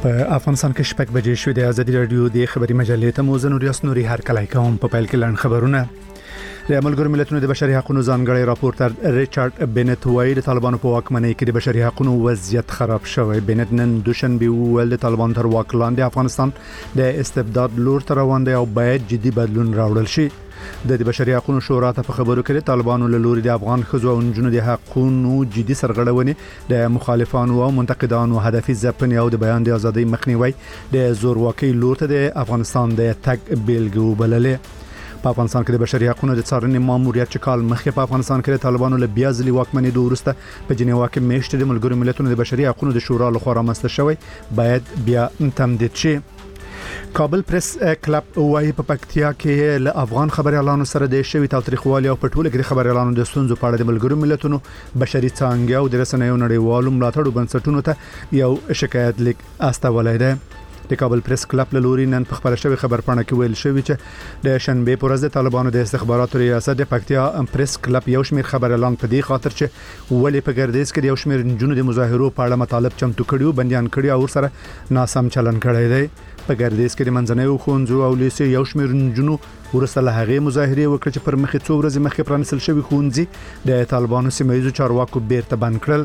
په افغانستان کې شپږ بجې شوې د ازادي رادیو د خبري مجلې ته موزن ریاست نوري هر کله کوم په پیل کې لاند خبرونه د ملګرو ملتونو د بشري حقوقو ځانګړي راپورټر ریچارډ بنت وایي د طالبانو په واکمنۍ کې د بشري حقوقو وضعیت خراب شوی. بنت نن دوشنبه ویل د طالبان تر واک لاندې افغانستان د استبداد لور ته روان دی او باید جدي بدلون راوړل شي. د بشري حقوقو شورا ته په خبرو کې طالبانو له لوري د افغان ښځو او نجونو د حقوقو جدي سرغړونې د مخالفانو او منتقدانو هدفي ځپنې او د بیان د ازادۍ مخنیوي د زورواکۍ لور ته د افغانستان د تګ بیلګه وبللې. په افغانستان کې د بشري حقوقو د څارنې ماموریت چې کال مخکې په افغانستان کې د طالبانو له بیا ځلې واکمنۍ د ورسته په جنیوا کې میشته د ملګرو ملتونو د بشري حقوقو د شورا لخوا رامنځته شوی باید بیا تمدید شي. کابل پریس کلب وايي په پکتیا کې له افغان خبريالانو سره د شوی تاریخوالي او په ټوله کې خبريالانو د ستونزو په اړه د ملګرو ملتونو بشري څانګې او د رسنیو نړیوالو ملاتړو بنسټونو ته یو شکایت لیک استولای دی. د کابل پریس کلب له لوري نن په خبره شوی خبرپاڼه کې ویل شوی چې د شنبه پر ورځ د طالبانو د استخباراتو ریاست د پکتیا پریس کلب یو شمېر خبريالان په دې خاطر چې ولې په ګردیز کې یو شمېر نجونو د مظاهرو په اړه مطالب چمتو کړي او بنديان کړي او سره ناسم چلن کړی دی. په ګردیز کې د منځنیو ښوونځو او لیسې یو شمېر نجونو ورسره له هغې مظاهرې وکړې چې پر مخې څو ورځې مخکې پرانیستل شوي ښوونځي د طالبانو سیمه ییزو چارواکو بیرته بند کړل.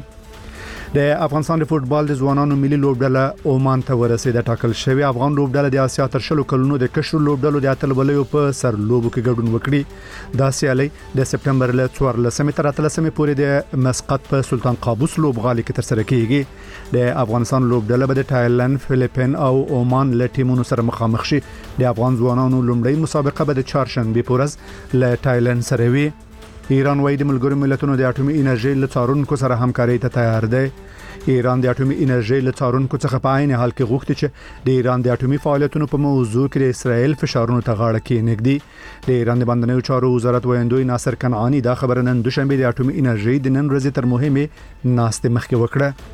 د افغانستان د فوتبال د ځوانانو ملي لوبډله عمان ته ورسېده. ټاکل شوی افغان لوبډله د آسیا تر شلو کلونو د کشر لوبډلو د اتلولیو په سر لوبو کې ګډون وکړي. دا سیالي د سپټمبر له 14 تر 13 پورې د مسقط په سلطان قابوس لوبغالي کې ترسره کیږي. د افغانستان لوبډله به د تایلند، فلیپین او عمان له ټیمونو سره مخامخ شي. د افغان ځوانانو لومړی مسابقه به د چهارشنبه په ورځ له تایلند سره وي. ایران وايي د ملګرو ملتونو د اټومي انرژي له څارونکو سره همکاري ته تیار دی. ایران د اټومي انرژي له څارونکو څخه په عین حال کې غوښتي چې د ایران د اټومي فعالیتونو په موضوع کې د اسرائیل فشارونو ته غاړه کېنږدي. د ایران د بندنیو چارو وزارت ویاندوی ناصر کنعانی دا خبره نن دوشنبه د اټومي انرژي د نن ورځې تر مهمه ناستې مخکې وکړه.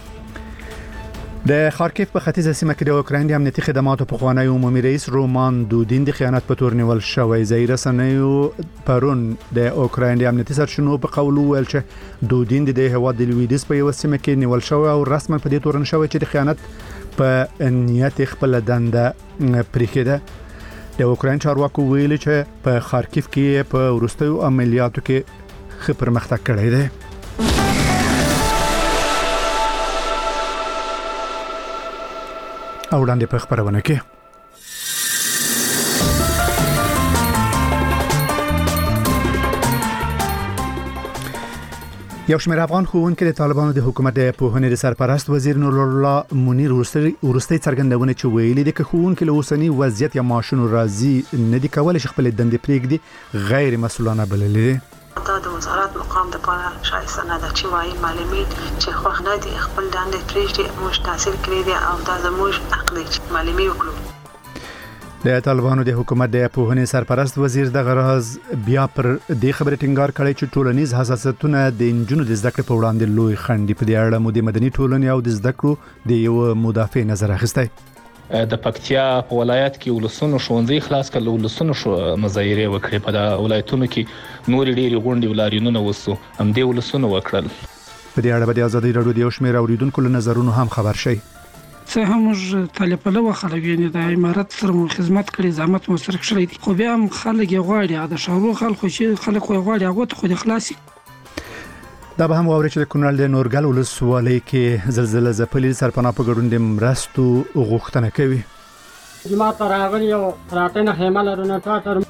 د خارکیف په ختیځه سیمه کې د اوکراین د امنیتي خدماتو پخوانی عمومي رئیس رومان دودین د خیانت په تور نیول شوی. ځایي رسنیو پرون د اوکراین د امنیتي سرچینو په قول ویل چې دودین د هیواد د لویدیس په یو سیمه کې نیول شوی او رسما په دې تور نه شوی چې د خیانت په نیت خپل دنده پریکړه. د اوکراین چارواکو ویل چې په خارکیف کې په وروستیو عملیاتو کې ښه پرمختګ کړی دی. او وړاندې په خبرونه کې یو شمېر افغان ښوونکي د طالبانو د حکومت د پوهنې د سرپرست وزیر نور الله منیر ورستي څرګندونه چې ویلي دي چې ښوونکي له اوسنی وضعیت یا معاشونو راضي نه دي کولای شي خپل دندې پرېږدي غیر مسؤلانه بللي. دا د وزارت مقام د پاره شایسته نه ده چې وایي معلومات چې خو نه دي خپل دندې پرېږدي موږ تحصیل کړی دي او دا زموږ حق دی چې معلومات وکړو. د طالبانو د حکومت د پوهنې سرپرست وزیر د غرض بیا پر دې خبره ټینګار کړی چې ټولنیز حساسیتونه د انجونو د زده کړې په وړاندې لوی خنډ په دې اړه مو د مدني ټولنې او د زده کړو د یو مدافع نظر اخیستی. د پکتیا په ولایت کې ولسونو ښوونځي خلاص کړل، ولسونو مظاهره وکړې. په د ولایتونو کې نور ډېری غونډې ولارینونه وسو هم دې ولسونو وکړل. په دې اړه د ازادي رادیو د یو شمېر اوریدونکو له نظرونو هم خبر شي. څه هم موږ طالب له خلک یې د امارات سره خدمت کړي، زحمت مو سره کړی، خو بیا هم خلک یې غواړي د شهرو خلکو چې خلک یې غواړي هغه ته خو د خلاصي. دا به هم واوري چې د کونړ د نورګل ولسوالۍ کې زلزلې ځپلي سرپناه په ګډون د مرستو غوښتنه کوي. جماعت راغلی او راتنه خیمه لرونه تر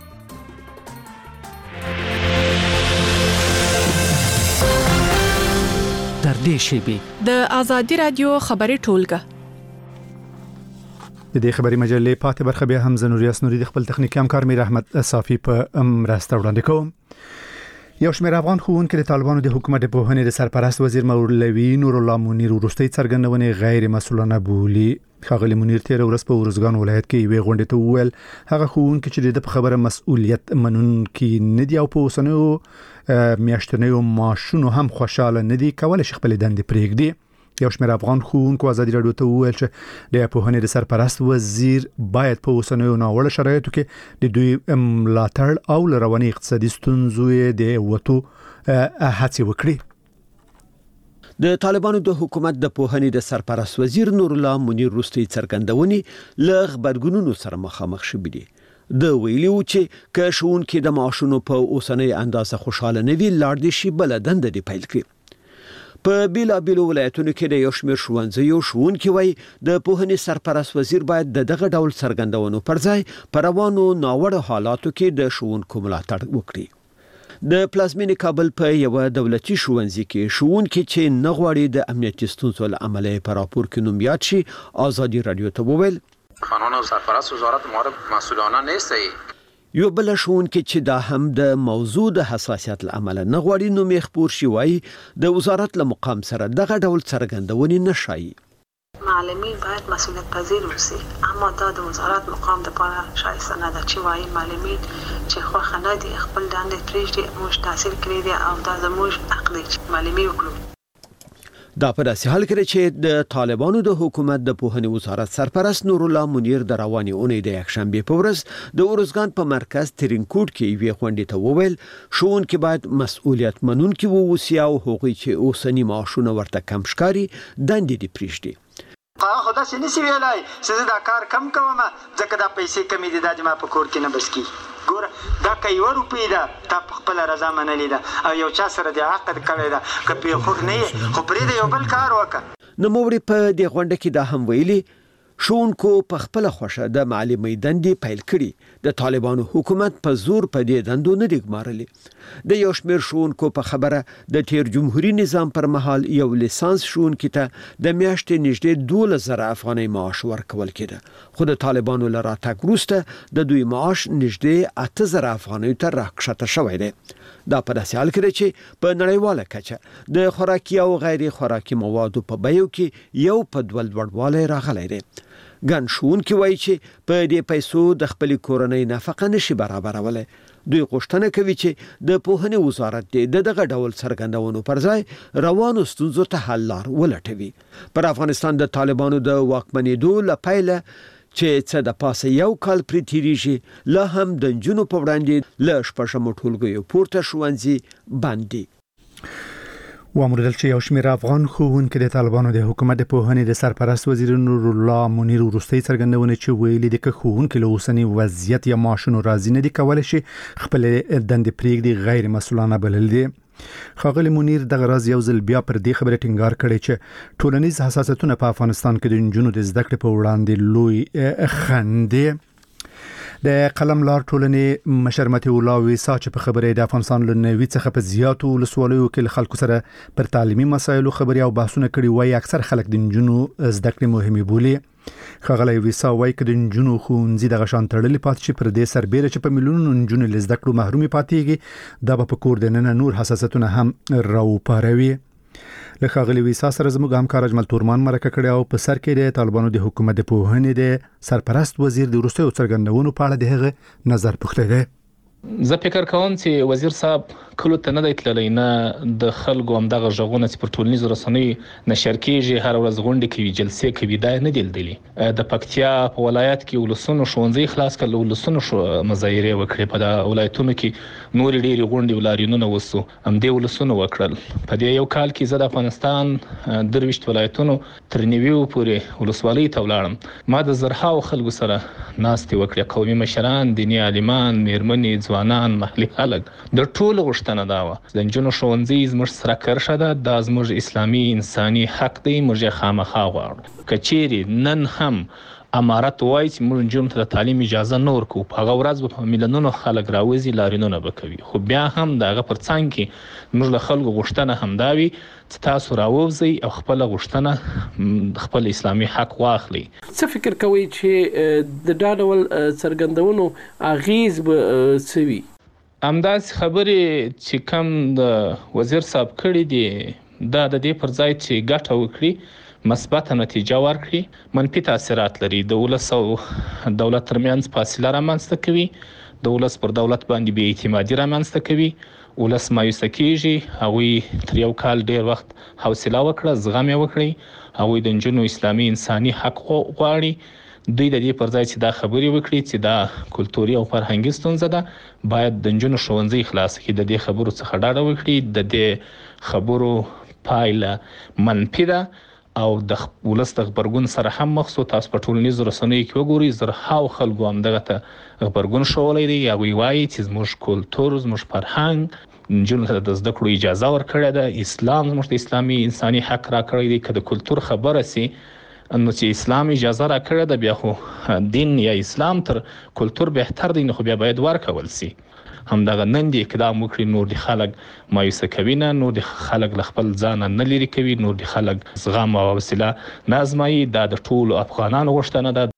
در دې شیبي د ازادي رادیو خبري ټولګه د دې خبري مجلې پاتې برخه بیا هم زنوریاس نوري د خپل تخنیکی همکار میر احمد صافي په مرسته وړاندې کوم. یو شمېر افغان ښوونکي د طالبانو د حکومت د پوهنې د سرپرست وزیر مولوي نور الله منیر وروستي څرګندونې غیر مسؤلانه بولي. ښاغلي منیر تیر ورځ په ورزګان ولایت کې یوې غونډې ته وویل هغه ښوونکي چې د خبره مسؤلیت منونکي نه دي او په اوسنیو میاشتنیو معاشونو هم خوشاله نه دي کولای شي خپل دندې پرېږدي. یو شمېر افغان ښوونکو ازادي رادیو ته وویل چې د پوهنې د سرپرست وزیر باید په اوسنیو ناوړه شرایطو کې د دوی ملاتړ او له رواني اقتصادي ستونزو د وټو هڅې وکړي. د طالبانو د حکومت د پوهنې د سرپرست وزیر نور الله منیر روستي څرګندونې له خبرګونونو سره مخامخ شوي دي. د ویلو چې که ښوونکي د معاشونو په اوسنۍ اندازه خوشاله نه وي لاړ دي شي بل دنده دی پیل کړي. په بیلابیلو ولایتونو کې د یو شمېر ښوونځیو ښوونکي وایي د پوهنې سرپرست وزیر باید دغه ډول څرګندونو پر ځای په روانو ناوړه حالاتو کې د ښوونکو ملاتړ وکړي. د پلازمینې کابل په یو دولتي ښوونځي کې ښوونکي چې نه غواړي د امنیتي ستونزو له امله په راپور کې نوم یاد شي آزادي رادیو ته وویل قانون او سرپرست وزارت مورد مسئولانه نیست. یو بل ښوونکي چې دا هم د موضوع د حساسیت له امله نه غواړي نوم یې خپور شي وایي د وزارت له مقام سره دغه ډول څرګندونې نه شایي. معلمین باید مسئولیت پذیر اوسي، اما دا د وزارت مقام لپاره شایسته نه ده چې وایي معلمین چې خوښه نه دي خپل دندې پرېږدي، موږ تحصیل کړی دی او دا زموږ حق دی چې معلمي وکړو. دا په داسې حال کې چې د طالبانو د حکومت د پوهنې وزارت سرپرست نور الله منیر د رواني اونۍ د یکشنبه په ورځ د اورزګان په مرکز ترینکوټ کې یوې غونډې ته وویل ښوونکي باید مسؤلیت منونکي واوسي او هغوی چې اوسنی معاشونه ورته کم ښکاري دندې دې پرېږدي. خدا سي نسی ویلای چې دا کار کم کوم ځکه دا پیسې کمی دي د ما په کور کې نه بس کی ګور دا کوي روپی دا تا خپل رضا منلې ده او یو چا سره د عقد کړی ده کپی خو نه خو پرې د یو بل کار وکړه. نو موري په دې غونډه کې دا هم ویلي ښوونکو په خپل خوښه د معلمۍ دندې پیل کړي. د طالبانو حکومت په زور په دې دندو نه دی ګمارلې. د یو شمېر ښوونکو په خبره د تیر جمهوریت نظام پر مهال یو لیسانس ښوونکي ته د میاشتې نږدې 12,000 افغانۍ معاش ورکول کېده، خو د طالبانو له راتګ وروسته د دوی معاش نږدې 8,000 افغانۍ ته راکښته شوی دی. دا په داسې حال کې چې په نړیواله کچه د خوراکي او غیر خوراکي موادو په بیو کې یو په دوه لوړوالی راغلی دی. ګڼ ښوونکي وایي چې په دې پیسو د خپلې کورنۍ نفقه نشي برابرولی. دوی غوښتنه کوي چې د پوهنې وزارت د دغه ډول څرګندونو پر ځای روانو ستونزو ته حل لار ولټوي. پر افغانستان د طالبانو د واکمنېدو له پیله چې څه د پاسه یو کال پرې تیریږي لا هم د نجونو په وړاندې له شپږمو ټولګیو پورته ښوونځي بند دي. وامردل چې یو شمېر افغان ښوونکي د طالبانو د حکومت د پوهنې د سرپرست وزیر نور الله منیر وروستۍ څرګندونې چې ویلي دي که ښوونکي له اوسني وضعیت یا معاشونو راضي نه دي کولی شي خپل دندې پرېږدي غیر مسؤلانه بلل دي. ښاغلي منیر دغه راز یو ځل بیا پر دې خبره ټینګار کړی چې ټولنیز حساسیتونه په افغانستان کې د نجونو د زده کړې په وړاندې لوی خنډ دی. د قلم لار ټولنې مشر متي الله ویسا چې په خبرې د افغانستان له نوي څخه په زیاتو ولسوالیو کې خلکو سره پر تعلیمي مسایلو خبري او بحثونه کړي وایي اکثر خلک د نجونو زده کړې مهمه بولي. ښاغلی ویسا وایي که د نجونو ښوونځي دغه شان تړلي پاتې شي پر دې سربیره چې په میلیونونو نجونې له زده کړو محرومې پاتېږي دا به په کور دننه نور حساسیتونه هم راوپاروي. له ښاغلي ویسا سره زموږ همکار اجمل تورمان مرکه کړې او په سر کې د طالبانو د حکومت د پوهنې د سرپرست وزیر د وروستیو څرګندونو په اړه د هغه نظر پوښتلی دی. زه فکر کوم چې وزیر صاحب کلو ته نه دی تللی، نه د خلکو همدغه غږونه چې پر ټولنیزو رسنیو نشر کېږي هر ورځ غونډې کوي جلسې کوي دا نه دی لیدلي. د پکتیا په ولایت کې ولسونو ښوونځي خلاص کړل، ولسونو مظاهرې وکړې، په دا ولایتونو کې نور ډېری غونډې ولارینونه وسو همدې ولسونو وکړل. په دې یو کال کې زه د افغانستان 23 ولایتونو تر نیویو پورې ولسوالۍ ته ولاړم. ما د زرهاو خلکو سره ناستې وکړې، قومي مشران، دیني عالمان، میرمنې، ځوانان، محلي خلک. د ټولو غوښتنه دا وه د نجونو ښوونځي زموږ سره کرښه ده، دا زموږ اسلامي انساني حق دی، موږ یې خامخا غواړو. که چیرې نن هم امارت وایي چې موږ نجونو ته د تعلیم اجازه نه ورکوو، په هغه ورځ به په میلیونونو خلک راوځي لارینونه به کوي. خو بیا هم د هغه پر څنګ کې موږ له خلکو غوښتنه همدا وي چې تاسو راووځئ او خپله غوښتنه خپل اسلامي حق واخلئ. څه فکر کوئ چې د دا ډول څرګندونو اغیز به څه وي؟ همداسې خبرې چې کم د وزیر صاحب کړي دي دا د دې پر ځای چې ګټه وکړي مثبته نتیجه ورکړي منفي تاثیرات لري. د ولس او دولت ترمنځ فاصله رامنځته کوي، د ولس پر دولت باندې بې اعتمادي رامنځته کوي، ولس مایوسه کېږي. هغوی تر یو کال ډېر وخت حوصله وکړه، زغم یې وکړئ، هغوی د نجونو اسلامي انساني حق غواړي. دوی د دې پر ځای چې دا خبرې وکړي چې دا کلتوري او فرهنګي ستونزه ده باید د نجونو ښوونځي خلاص کړي، د دې خبرو څخه ډاډه وکړي، د دې خبرو پایله منفي ده او د ولس د خبرګون سره هم مخ شو. تاسو په ټولنیزو رسنیو کې وګورئ زرهاو خلکو هم دغه ته خبرګون شولی دی. هغوی وایي چې زموږ کلتور زموږ فرهنګ نجونو ته د زده کړو اجازه ورکړې ده. اسلام زموږ د اسلامي انساني حق راکړی دی. که د کلتور خبره سي نو چې اسلام اجازه راکړې ده بیا خو دین یا اسلام تر کلتور بهتر دی، نو خو بیا باید ورکول سي. همدغه نن دې اقدام وکړي، نور د خلک مایوسه کوي نه، نور د خلک له خپل ځانه نه لري کوي، نور د خلک زغم او حوصله نه ازمایي. دا د ټولو افغانانو غوښتنه ده.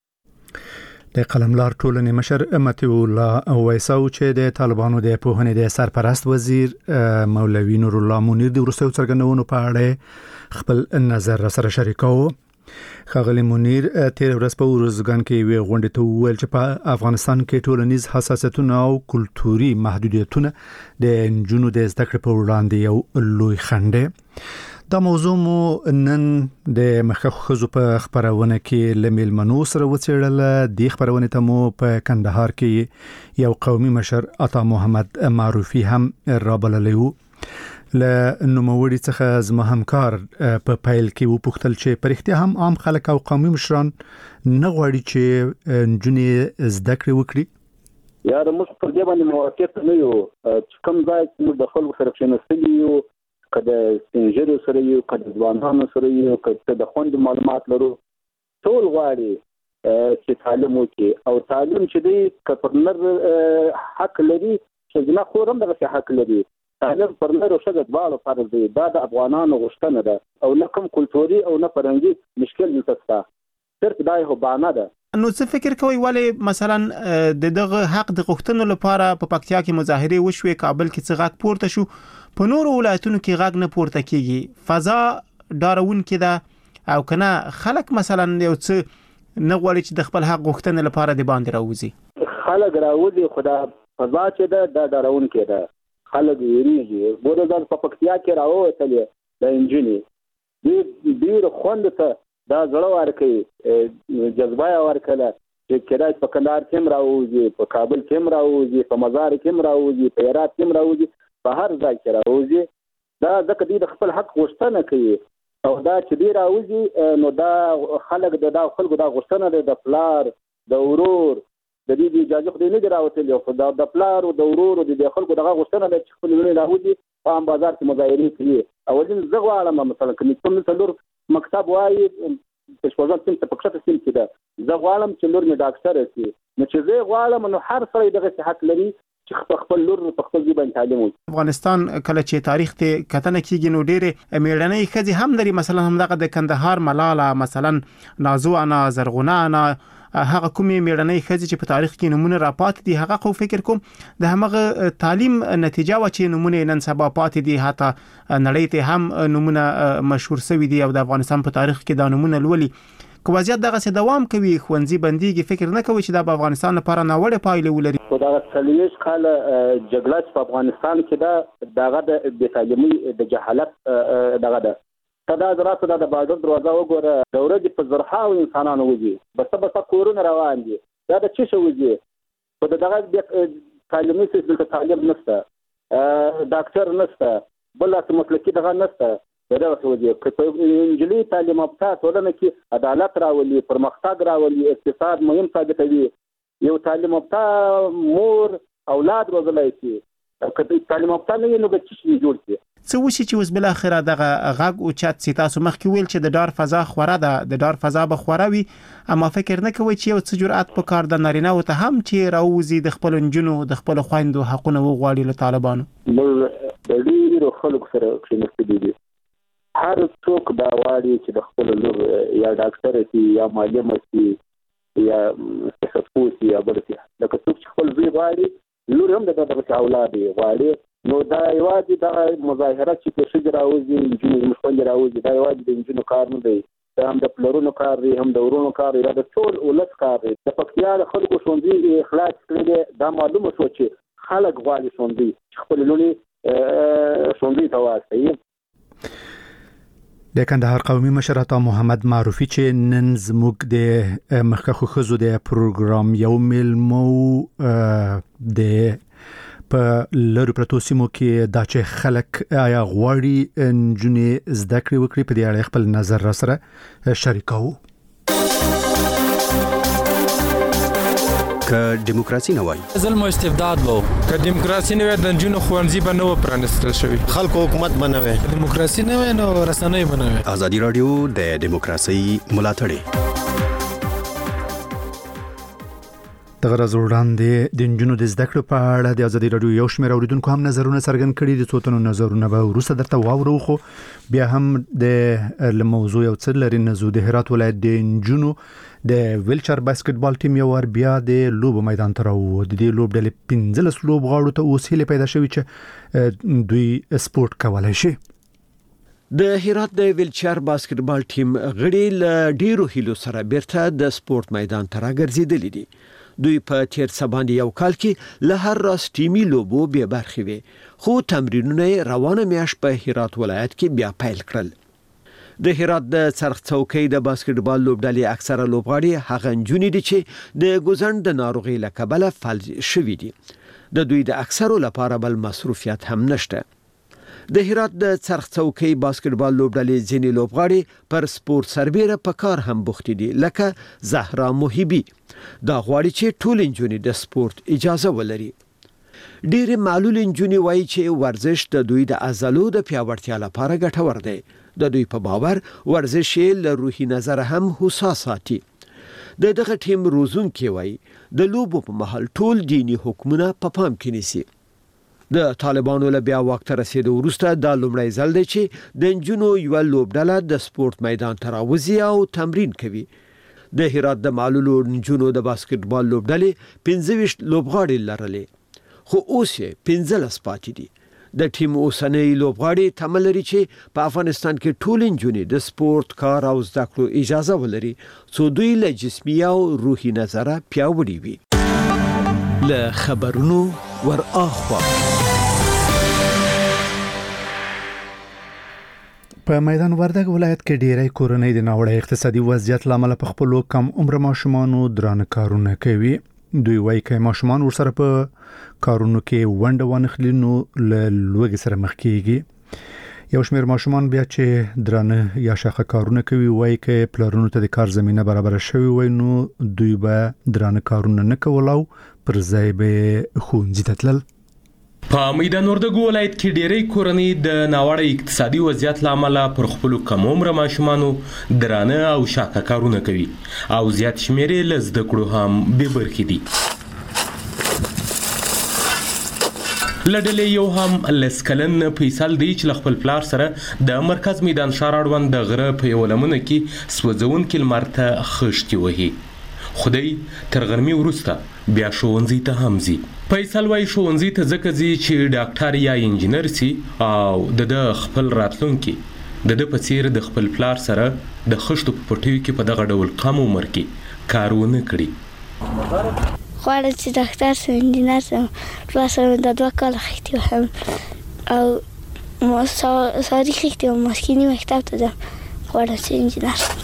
د قلملار ټولنې مشر متیو الله ویساو چې د طالبانو د پوهنې د سرپرست وزیر مولوی نور الله منیر د وروستیو څرګندونو په اړه خپل نظر سره شریکاو. ښاغلی منیر تیر ورځ په ورزګان کې وی غونډه ته ویل چې په افغانستان کې ټولنیز حساسیتونه او کلتوري محدودیتونه د نجونو د زده کړې په وړاندې یو لوی خنډ دی. دا موضوع مو نن د مخکښو ښځو په خبرونه کې له میلمنو سره وڅېړله. د خبرونې ته مو په کندهار کې یو قومي مشر عطا محمد معروفي هم رابللی و. له نوموړي څخه زما همکار په پیل کې وپوښتل چې په رښتیا هم عام خلک او قومي مشران نه غواړي چې نجونې زده کړې وکړي. یا موږ پر دې باندې موافق نه یو چې کوم ځای چې موږ د خلکو سره کېناستلي یو، که د سپینږیرو سره یو، که د ځوانانو سره یو، که د خوندو معلومات لرو، ټول غواړي چې تعلیم وکړي. او تعلیم چې دی که پر نر حق لري، ښځینه خور هم دغسې حق لري. تعلیم پر نر او ښځه دواړو فرض دی. دا د افغانانو غوښتنه ده او نه کوم کلتوري او نه فرهنګي مشکل دلته شته، صرف دا یو بهانه ده. نو څه فکر کوئ ولې مثلا د دغه حق د غوښتنو لپاره په پکتیا کې مظاهرې وشوې، کابل کې څه غږ پورته شو، په نورو ولایتونو کې غږ نه پورته کیږي؟ فضا ډارونکې ده او کنه خلک مثلا یو څه نه غواړي چې د خپل حق غوښتنې لپاره د باندې راوځي؟ خلک راوځي، خو دا فضا چې ده دا ډارونکې ده. خلک ویریږي. بودزان په پکتیا کې راووتلې د انجینې ډېر خوند ته دا زړه ورکوي، جذبه یې ورکړله چې کېدای په کندهار کې هم راوځي، په کابل کې هم راوځي، په مزار کې هم راوځي، په هرات کې هم راوځي، په هر ځای کې راوځي. دا ځکه دوی د خپل حق غوښتنه کوي او دا چې دوی راوځي نو دا خلک د خلکو دا غوښتنه ده د پلار د ورور د دې اجازه خو نه دی راوتلی، خو د پلار او د ورور او د خلکو دغه غوښتنه ده چې خپل لوري راوځي په عام بازار کې مظاهرې کوي. اولین زه غواړم مثلا که کوم څلور مکتب وایي په شپږم صنف په کښته صنف کې ده، زه غواړم چې لور مې ډاکټره شي. نو چې زه غواړم نو هر سړی دغه حق لري چې خپل لور په خپل ځای باندې تعلیم وکړي. افغانستان کله چې تاریخ ته کتنه کیږي نو ډېرې میړنۍ ښځې هم لري، مثلا همدغه د کندهار ملاله، مثلا نازو انا، زرغونه انا، هغه کومې میړنۍ ښځې چې په تاریخ کې نمونه راپاتې دي. هغه خو فکر کوم د همغه تعلیم نتیجه و چې نمونه نن سبا پاتې دي، حتی نړۍ ته هم نمونه مشهور شوي دي او د افغانستان په تاریخ کې دا نمونه لولي. که وضعیت دغه دوام کوي، ښوونځي بنديږي، فکر نه کوي چې دا په افغانستان لپاره ناوړه پایلې ولري؟ خو دا 40 کال جګړه په افغانستان کې دغه د بې تعلیمي د جهالت دغه ده. دا دراسه د بازار دروازه وګوره، د ورځې په زرهاو انسانانو وځي، بس کورونه روان دي. دا د څه شو وځي؟ خو دغه تعلیمي سیستم ته تعلیم نشته، ډاکټر نشته، بل څه مسلکي دغه نشته. دا څه وځي؟ که انجلي تعلیم یافته ټولنه کې عدالت راولي، پرمختګ راولي، اقتصاد مهم ثابتوي، یو تعلیم یافته مور اولاد روزلای شي. که تعلیم یافته نه وي نو به څه شي جوړ شي؟ څه وشي چې اوس بل اخره دغه غږ او چت سي؟ تاسو مخکې ویل چې د ډار فضا خوره ده، د ډار فضا به خوره وي، اما فکر نه کوي چې یو څه جرأت په کار د نارینه او ته هم چې راوځي د خپل نجونو د خپل خويندو حقونه وغواړي له طالبانو؟ د ډېرو خلکو سره کېناستلي دي. هر څوک دا غواړي چې د خپل لور یا ډاکټر شي یا معلم شي یا سیاستپوه شي یا بل څه. لکه څوک چې خپل زوی غواړي، لور هم دغه اولاد غواړي. نو دا یوازې د مظاهره چې په شګ راوځي، نجونې زموږ خویندې راوځي، دا یوازې د نجونو کار نه دی، دا هم د پلرونو کار دی، هم د ورونو کار دی، دا د ټول ولس کار دی. د پکتیا د خلکو ښوونځي اخلاص کړی دی. دا معلومه شوه چې خلک غواړي ښوونځي، چې خپل لوڼې ښوونځي ته واستوي. د کندهار قومي مشر عطا محمد معروفي چې نن زموږ د مخکښو ښځو د پروګرام یو میلمو د په لوري پروتو سیمو کې دا چې خلک آیا غواړي نجونې زده کړې وکړي په دې اړه خپل نظر را سره شریکاو. که دیموکراسي نه وای ظلم او استبداد وو، که دیموکراسي نه وای د جنونو خوانزي به نه پرانستل شوی، خلکو حکومت به نه وای، دیموکراسي نه وای نو رسنۍ به نه وای. ازادي رادیو د دیموکراسي ملاتړ د غرض وړاندې د نجونو د زده کړې په اړه د ازادي رادیو یو شمېر اوریدونکو هم نظرونه څرګند کړي دي. څو تنو نظرونه به وروسته درته واورو، خو بیا هم د موضوع یو څه لري. نزو د هرات ولایت د نجونو د ویلچر باسکټبال ټیم یو ور بیا د لوب میدان ته راووت. د دې لوب ډلې 15 لوب غاړو ته اوس هیله پیدا شوې چې دوی سپورت کولای شي. د هرات د ویلچر باسکټبال ټیم غړي له ډیرو هیلو سره بیرته د سپورت میدان ته راګرځېدلي دي. دوی په تیر سباندې یو کال کې له هر راس ټیمي لوبو به برخې وي، خو تمرینونه روانه میاش په هرات ولایت کې بیا پیل کړل. د هرات د څرخ څوکۍ د باسکټبال لوبډلې اکثره لوبغاړي هغه نجونې دي چې د ګوزند د ناروغي له کبله فلج شوي دي. د دوی د اکثرو لپاره بل مصروفیت هم نشته. د هرات د څرخ څوکۍ باسکټبال لوبډلې ځینې لوبغاړي پر سپورت سربېره په کار هم بوخت دي، لکه زهرا محبي. دا غواړي چې ټول نجونې د سپورت اجازه ولري. ډېر معلول نجونې وایي چې ورزش د دوی د عضلو د پیاوړتیا لپاره ګټور دی. د دوی په باور ورزش له روحي نظر هم هوسا ساتي. د دغه ټیم روزونکي وایي د لوبو په مهال ټول دینی حکمونه په پام کې نیسي. د طالبانو له بیا وخت رسیدو وروسته دا لومړی ځل دی چې د نجونو یو لوبډله د سپورت میدان ته راوځي او تمرین کوي. د هرات د معلولو نجونو د باسکټبال لوبډلې 15 لوبغاړي لرلې، خو اوس یې 15 پاتې دي. د ټیم اوسنۍ لوبغاړي تمه لري چې په افغانستان کې ټول نجونې د سپورت کار او زده کړو اجازه ولري، څو دوی له جسمي او روحي نظره پیاوړي وي. له خبرونو ور اخوا په میدان وردګ ولایت کې ډیری کورنۍ د ناوړه اقتصادي وضعیت لامل په خپل کم عمر ماشومانو درانه کارونه کوي. دوی وایي چې ماشومان ورسره په کارونو کې ونډه ونخلي نو له لوږې سره مخ کیږي. یو شمېر ماشومان بیا چې درانه یا شاخه کارونه کوي وایي چې پلرونو ته د کار زمينه برابر شوی وای نو دوی به درانه کارونه نه کول او پر ځای به ښوونځي ته تلل. په میدان وردګ ولایت کې ډېری کورنۍ د ناوړه اقتصادي وضعیت لامل پر خپل کم عمر ماشومانو درانه او شاکه کارونه کوي او زیات شمېر یې له زده کړو هم بې برخې دي. له ډلې یو هم لس کلن فیصل دی چې له خپل پلار سره د مرکز میدان ښار اړوند د غره په یوه لمنه کې سوځونکي لمر ته خښتې وهي. خدای تر غرمې وروسته بیا ښوونځي ته هم ځي. فیصل وایي ښوونځي ته ځکه ځي چې ډاکټر یا انجینر سي او د خپل راتلونکي د په څیر د خپل پلار سره د خښتو په پټیو کې په دغه ډول کم عمر کې کار ونه کړي. غواړم چې ډاکټر سم انجینر سم راسره د 2 کاله خښتې وهم او ساري خښتې وم مسکینی مکتب ته ځم. غواړم چې انجینر سم.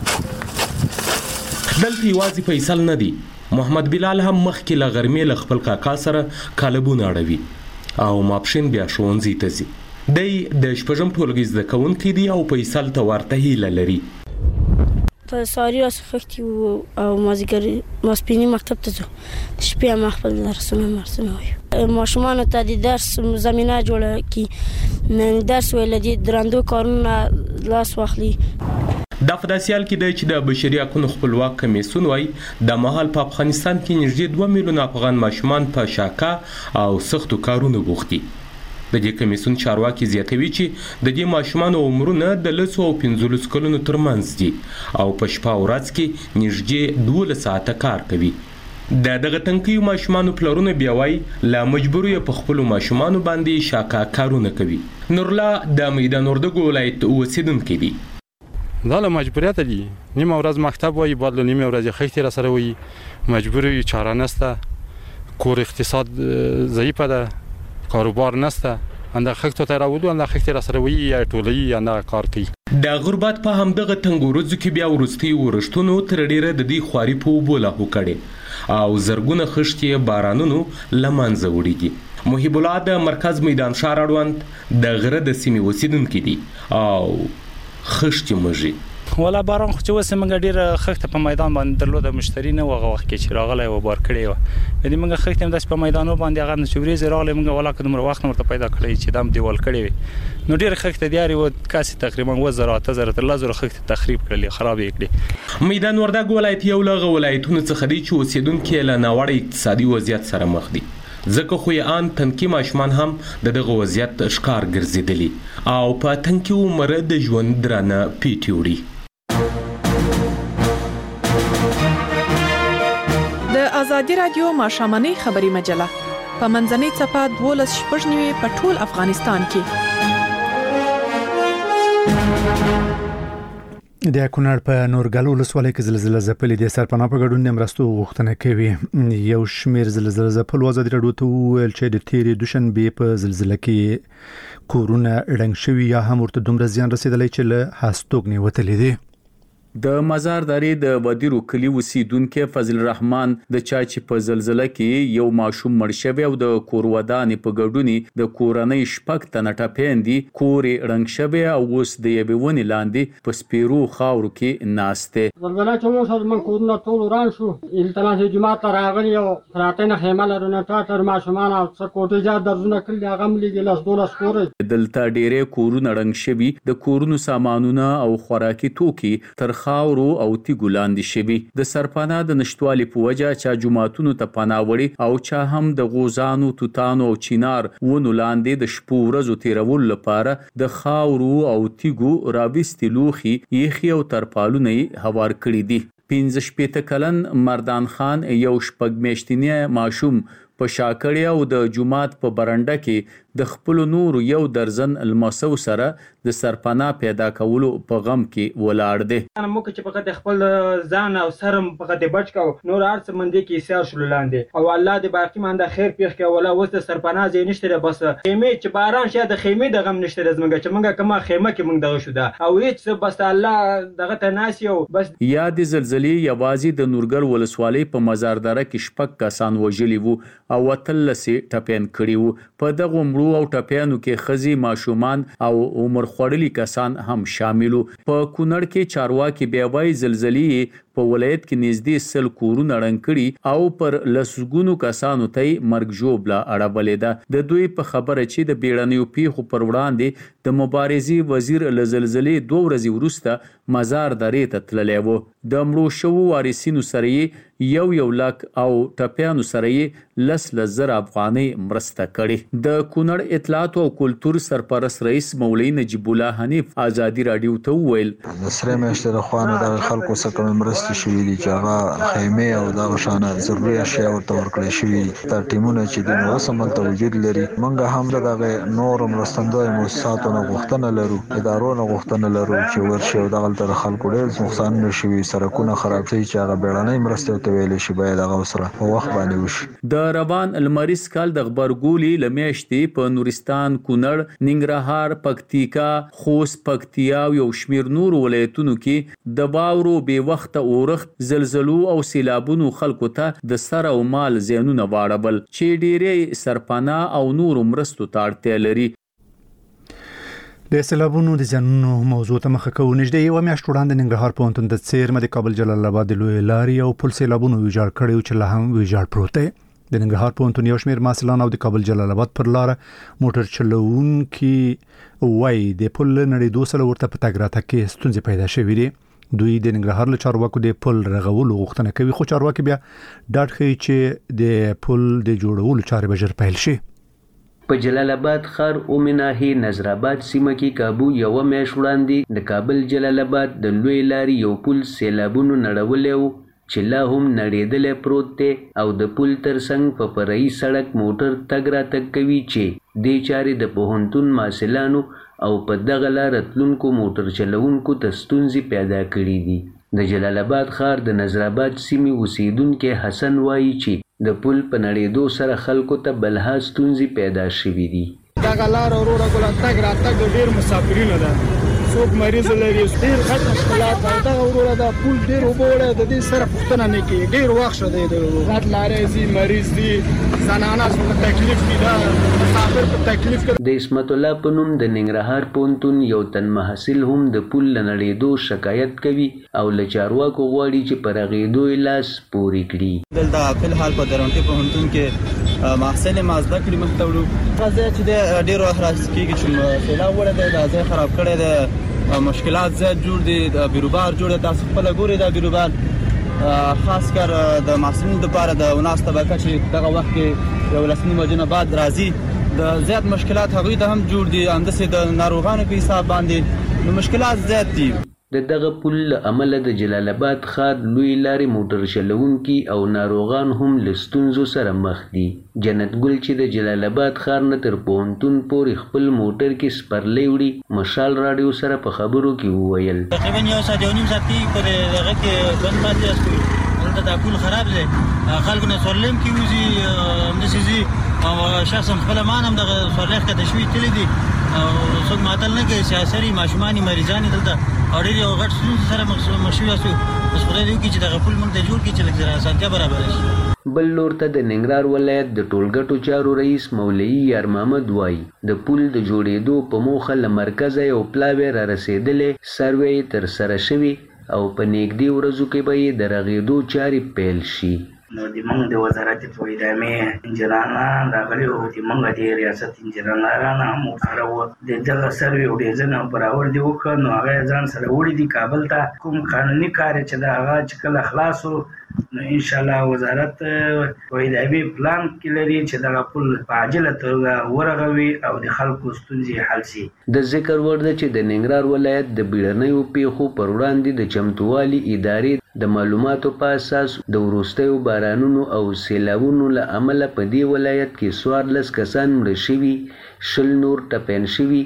دلته یوازې فیصل نه دی، محمد بلال هم مخکې له غرمې له خپل کاکا سره کالبونه اړوي او ماپښین بیا ښوونځي ته ځي. دی د شپږم ټولګي زده کوونکی دی او فیصل ته ورته هیله لري. په ساري راڅخه خښتې او ماسپښیني مکتب ته ځو، د شپې هم خپل درسونه وایو. ماشومانو ته د درس زمینه جوړه کړي، درس ویل دي درندو کارونه لاس واخلي. دا په داسې حال کې دی چې د بشري حقوقو خپلواک کمیسیون وایي د مهال په افغانستان کې نږدې 2 میلیونه افغان ماشومان په شاکه او سختو کارونو بوخت دي. د دې کمیسیون چارواکي زیاتوي چې د دې ماشومانو عمرونه د 10 او 15 کلونو ترمنځ دي او په شپه او ورځ کې نږدې 12 ساعته کار کوي. د دغه تنکیو ماشومانو پلرونه بیا وایي لا مجبور یې په خپلو ماشومانو باندې شاکه کارونه کوي. نورالله د میدان وردګ ولایت اوسیدونکی دی. دا له مجبوریت دي، نیمه ورځ مکتب وایي بعد له نیمه ورځ خښتې را سره وایي، مجبور یې چاره نسته، کور اقتصاد ضعیفه ده، کاروبار نسته، انده خښتو ته راولو انده خښتې را سره وایي یا ټولوي انده کار کوي. د غربت په همدغه تنګ ورځو کې بیا وروستي ورښتونو تر ډیره د دې خواري په اوبو لاهو کړي او زرګونه خښتې بارانونو له منځه وړي دي. محب الله د مرکز میدان ښار اړوند د غره د سیمې اوسیدونکي دي او خښتې مږي. ولا باران خو چې وسه موږ ډیر خښته په میدان باندې درلوده مشتری نه وغه وخت کې چې راغلی و بار کړی و یعنی موږ خښته هم داس په میدانو باندې هغه نشوري زراله موږ ولا کوم وخت مرته پیدا کړی چې دام دیوال کړی وي نو ډیر خښته دیاري و کاسي تقریبا 1000 تر لازر خښته تخریب کړلی خراب کړی. میدان وردګ ولایت یو لغه ولایتونو څخه دی چې اوسیدونکي له ناوړه اقتصادي وضعیت سره مخ دي ځکه خو یې ان تنکي ماشومان هم د دغه وضعیت ښکار ګرځېدلي او په تنکي عمر د ژوند درانه پیټي وړي. د ازادي رادیو ماشوماني خبري مجله په منځنۍ صفحه 12 په ټول افغانستان کې. د کونړ په نورګل ولسوالۍ کې زلزلہ ځپلې د سرپناه په ګډون د مرستو غوښتنه کوي. یو شمیر زلزلہ ځپل ازادي رادیو ته ویل چې د تیرې دوشنبه په زلزلہ کې کورونه ړنګ شوي یا هم ورته دومره زیان رسیدلی چې له هستوګنې وتلې دي. د مزارداري د بدیرو کلی اوسیدونکو فضل الرحمن د چا چې په زلزلہ کې یو ماشوم مړ شوی او د کور ودانې په ګډونی د کورنۍ شپږ تنه ټپېندي کورې رنګ شوی او اوس د یوې ونې لاندې په سپیرو خاورو کې ناشته. زلزلہ چې موږ سره من کورونه ټول وران شو التماس جماعت راغلی او راتنه خیمه لرونه تر ماشومان او څه کوټه جات درونه کړل هغه ملي لاس دولس کورې دلته ډېرې کورونه رنګ شوی د کورونو سامانونه او خوراکي توکي تر خاورو او تیګو لاندې شوي. د سرپناه د نشټوالي په وجه چې جماعتونو ته پناه وړي او چا هم د غوزانو توتانو او چینار ونو لاندې د شپو ورځو تیرول لپاره د خاورو او تیګو راوستي لوخي یخي او ترپالونه هوار کړی دي. 15 کلن مردان خان یو شپږ میاشتنی ماشوم په شاکړی او د جماعت په برنده کې د خپل نور یو درزن المسو سره د سرپناه پیدا کولو په غم کې ولاړ دي. انا مو چې په خپل ځان او سرم په دې بچ کو نور ارڅ مندي کې سیار شول لاندې او الله دې باقی مانده خیر پیښ کې ولا وسته سرپناه زې نشته بس خیمه چې باران شه د خیمه د غم نشته زمګه چې منګه کما خیمه کې منګ دغه شو دا او هیڅ بس الله دغه تناسي او بس یا د زلزلې یوازې د نورګل ولسوالۍ په مزارداره کې شپږ کسان وژلي وو او وتلسي ټپین کړي وو. په دغه مړو او ټپیانو کې خزي ماشومان او عمر خوړلي کسان هم شامل وو. په کونړ کې چارواکي بیا وایي زلزلې په ولایت کې نږدې 100 کورونه رنګ کړي او پر لسګونو کسانو ته مرګ ژوبله اړولې ده. د دوی په خبره چې د بیړنیو پیښو پر وړاندې د مبارزې وزیر له زلزلې 2 ورځې وروسته مزار درې ته تللی و. د مړو شوو وارثینو سره یو لک او ټپیانو سره 10,000 افغانۍ مرسته کړي. د کونړ اطلاعات او کلتور سرپرست رئیس مولوی نجیب الله حنیف ازادي رادیو ته وویل د سره مشته د خوانه د خلکو سره مرسته شوې دي چې هغه خیمه او د شانه ضروري اشیاء ورته ورکړل شوې تر ټیمونه چې د موسم توجید لري. منګه هم دغه نور مرستندوی مؤسساتو نه غوښتنه لرو ادارو نه غوښتنه لرو چې ورشي او دغه تر خلکو ډېر نقصان نشوي سرکونه خراب شي چې هغه بیړنۍ مرسته ته ویل شي باید هغه سره په وخت باندې وشي. د روان المریز کال د خبرګولي لمیشتي په نورستان کونړ ننګرهار پکتیکا خوست پکتیا او یو شمیر نور ولایتونو کې د باورو به وخت اورخت زلزلو او سیلابونو خلکو ته د سر او مال زیانونه واړبل چې ډېری سرپناه او نور مرستو ته اړتیا لري. د سیلابونو د زیانونو موضوع ته مخه کوو. نږدې یو میاشت وړاندې ننګرهار پوهنتون د څیرمه د کابل جلال آباد د لوی لارې او پل سیلابونو ویجاړ کړي چې لا هم ویجاړ پروت دی. د ننګرهار پوهنتون یو شمیر محصلان او د کابل جلال آباد پر لار موټر چلوونکي وایي د پل نړیدو سره ورته په تګ راتګ کې ستونزې پیدا شوې دي. دوی د ننګرهار له چارواکو د پل رغولو غوښتنه کوي خو چارواکي بیا ډاډ ښیي چې د پل د جوړولو چارې به ژر پیل شي. په جلال آباد ښار اومناهي نظر آباد سیمه کې کابو یو میاشت وړاندې د کابل جلال آباد د لوی لارې یو پل سیلابونو نړولی و چې لا هم نړېدلی پروت دی او د پل ترڅنګ په فرعي سړک موټر تګ راتګ کوي چې دې چارې د پوهنتون محصلانو او په دغه لار تلونکو موټر چلوونکو ته ستونزې پیدا کړي دي. د جلال آباد ښار د نظر آباد سیمې اوسیدونکی حسن وایي چې د پل په نړېدو سره خلکو ته بلها ستونزې پیدا شوې دي. دا دغه لار وروره ګل تک را تک ډیر مسافرینو ده څوک مریض لري ډیر غټ مشکلات دا وروره دا پول ډیر وبوړه د دې سره پښتنه نه کوي ډیر وخت شته د غټ لارې زی مریض دي زنانه په تکلیف کې دا مسافر په تکلیف کې د اسمت الله پنوم د ننګرهار پونتون یو تن محصل هم د پول لنړېدو شکایت کوي او له چارواکو غواړي چې پر غېدو لاس پوري کړي دلته په حال په درونټي پونتون کې محصل مازدا کړي مختوړو غزه چې ډیر وخت راځي چې سیلاب وړه د ځای خراب کړي د مشکلات زیات جوړ دي د بیروبار جوړ تاسو خپل ګوري د بیروبار خاص کر د محصلینو لپاره د وناس طبقه چې دغه وخت کې یو لسنی مجنه بعد راځي د زیات مشکلات هغه ته هم جوړ دي اندسه د ناروغانو په حساب باندې نو مشکلات زیات دي دغه پل عمل د جلال آباد ښار لوی لارې موټر چلونکي او ناروغان هم لستونزو سره مخ دي جنت ګل چې د جلال آباد ښار نه تر پونتون پورې خپل موټر کې سپرلې وړي مشال رادیو سره په خبرو کې وویل تقریبا یو ساعت یو نیم ساعت کې پر دغه کې بند پاتې اسو دلته د پل خراب دی خلکو نه سورلم کې وزي همدسي او شخص خپل مانم د سورلخ کې تشوي تل دي او څوک ماتل نه کوي سیاسي ماشوماني مریضانی دلته اوري یو غټ سره مشوي اسو بس خدای دې کې چې د خپل مونږ ته جوړ کې چې لږ اسانتیا برابر شي بل لور ته د ننګرهار ولایت د ټولګټو چارو رئیس مولوي یار محمد وای د پل د جوړېدو په موخه له مرکزه یو پلاوی را رسیدلې سروې تر سره شوی او په نېږدې ورځو کې به یې د رغېدو چارې پیل شي نو د موږ د وزارت په ادامه انجنیران راغلي او د موږ د ریاست انجنیران هم سره و د دغه سروې او ډیزاین برابر دی وکړ نو هغه ځان سره وړي دي کابل ته کوم قانوني کار چې دا هغه چې کله خلاصو نو ان شاء الله وزارت په ادامه پلان کې لري چې دا پل په عاجله توګه ورغوي او د خلکو ستونزې حل شي د ذکر وړ ده چې د ننګرهار ولایت د بیړنیو پیښو پر وړاندې د چمتووالي ادارې د معلوماتو په اساس د وروستیو بارانونو او سیلابونو له امله په دې ولایت کې 14 کسان مړه شوي 20 نور ټپیان شوي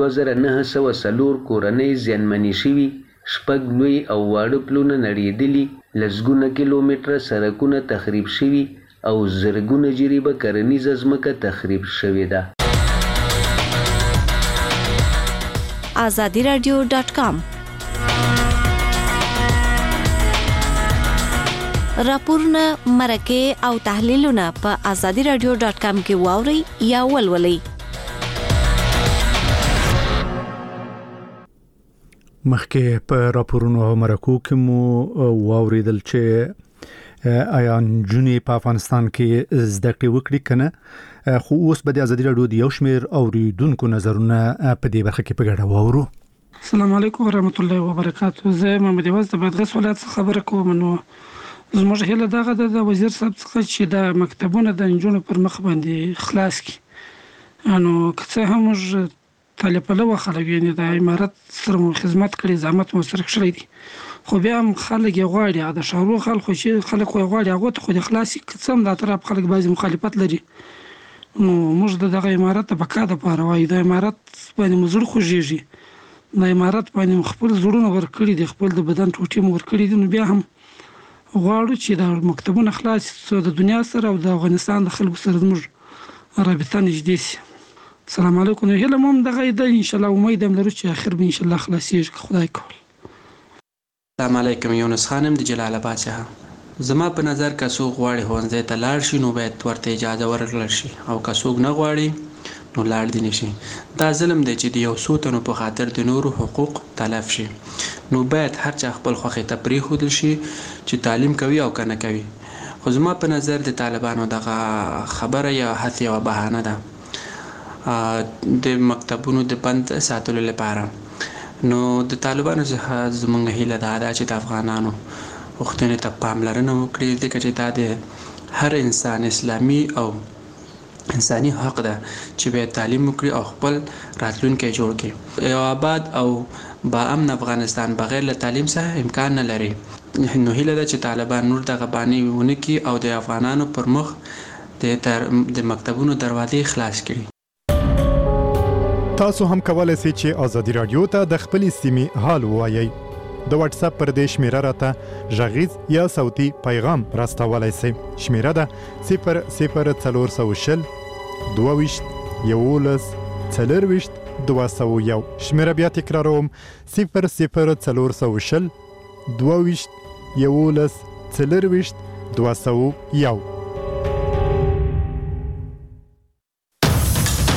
2904 کورنۍ زیانمنې شوي 6 لوی او واړه پلونه نړېدلي لسګونه کیلومتره سړکونه تخریب شوي او زرګونه جریبه کرنیزه ځمکه تخریب شوې ده azadiradio.com راپورونه مرکه او تحلیلونه په azadiradio.com کې واوري یا ولولئ مخکې په راپورونو او مرکو کې مو واوریدل چې آیا جنوبي په افغانستان کې زده کړې وکړي کنه خو اوس به د ازادي راډیو د یو شمېر اوریدونکو نظرونه په دې برخه کې په ګډه واورو. السلام علیکم ورحمت الله وبرکاته. زه محمد یواز د بادغیس ولایت څخه خبره کوم. نو زموږ هیله دغه د وزیر صاحب څخه چې د مکتبونو د نجونو پر مخ باندې خلاص کړي. نو که څه هم موږ طالب له خلک یې د امارات سره خدمت کړي زحمت مو سره کړی دي خو بیا هم خلک یې غواړي د شهرو خلک چې خلک یې غواړي هغه ته خو د خلاصي قسم د طرف خلک بعضی مخالفت لري. نو موږ دغه امارات په کاده لپاره وایي د امارات باندې مزړه خوږیږي د امارات باندې خپل زړونه ورکړي دي خپل د بدن ټوټې مو ورکړي دي. نو بیا هم غواړو چې د مکتبونو خلاص سو د دنیا سره او د افغانستان د خلکو سره زموږ رابطه نږدې شي. السلام علیکم. هله مم دغه د ان شاء الله امید هم لرو چې اخر به ان شاء الله خلاصيږي خدای کول. السلام علیکم. یونس خانم د جلال آباد څخه. زما په نظر که څوک غواړي ښوونځي ته لاړ شي نو باید ورته اجازه ورکړل شي او که څوک نه غواړي نو لاړ دي نشي. دا ظلم دی چې د یو څو تنو په خاطر د نورو حقوق تلف شي. نو باید هر چا خپل خوښي ته پرېښودل شي چې تعلیم کوي او که نه کوي. خو زما په نظر د طالبانو دغه خبره یا هڅه یوه بهانه ده د مکتبونو د بند ساتلو لپاره. نو د طالبانو څخه زموږ هیله دا ده چې د افغانانو غوښتنې ته پاملرنه وکړي ځکه چې دا د هر انسان اسلامي او انساني حق ده چې باید تعلیم وکړي او خپل راتلونکی جوړ کړي. یو آباد او با امن افغانستان بغیر له تعلیم څخه امکان نه لري. نو هیله ده چې طالبان نور دغه بانې ونه کړي او د افغانانو پر مخ د مکتبونو دروازې خلاص کړي. تاسو هم کولای شئ چې ازادي رادیو ته د خپل سیمې حال ووایئ. د واتس اپ پر دې شمیره راته غږیز یا صوتي پیغام راستولای شئ. شمیره ده 00420 22 11 00 شمیره بیا تکراروم 00420 22 11 201